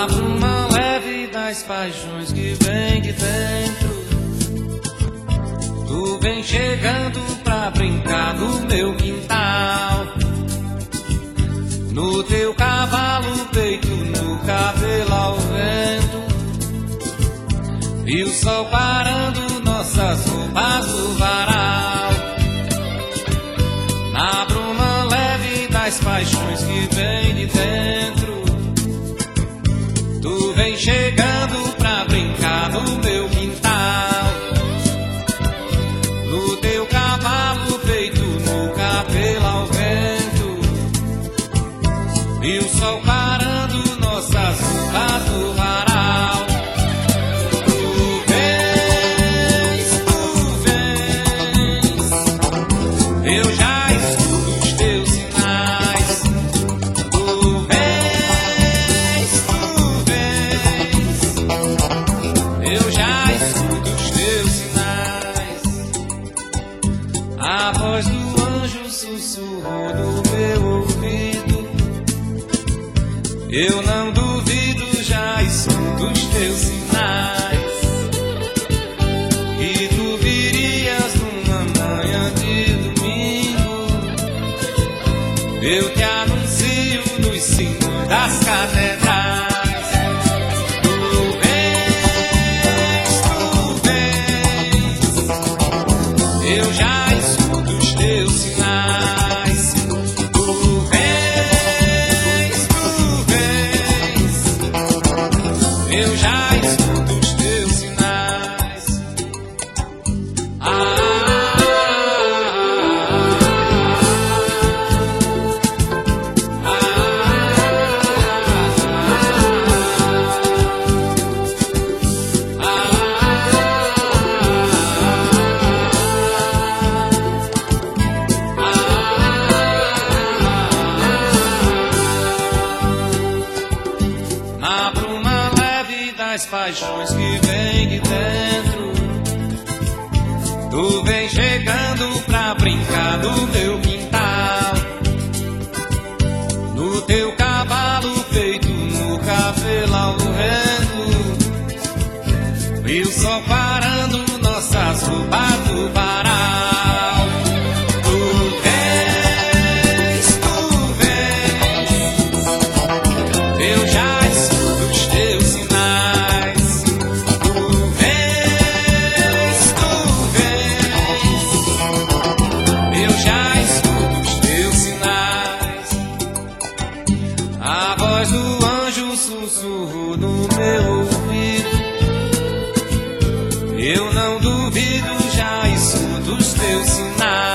Na bruma leve das paixões que vem de dentro, tu vem chegando pra brincar no meu quintal. No teu cavalo, peito, no cabelo ao vento, e o sol parando nossas roupas no varal. Na bruma leve das paixões que vem de dentro, tu vem chegando pra brincar no meu quintal. No teu cavalo, peito, no cabelo ao vento, e o sol parando nossas roupas no varal. Eu já escuto os teus sinais. Tu vens. Eu já escuto os teus sinais. A voz do anjo sussurrou no meu ouvido. Eu não duvido, já escuto os teus sinais. E tu virias numa manhã de eu te anuncio nos sinos das catedrais. Tu vens. Eu já escuto os teus sinais. Tu vens. Eu já escuto os teus sinais. Na bruma leve das paixões que vem de dentro, tu vem chegando pra brincar no meu quintal. No teu cavalo, peito, no cabelo ao vento, e o sol parando nossas roupas no varal. Tu vens. Eu já escuto os teus sinais. Tu vens. Eu já escuto os teus sinais. A voz do anjo sussurrou no meu ouvido. Eu não duvido, já escuto os teus sinais.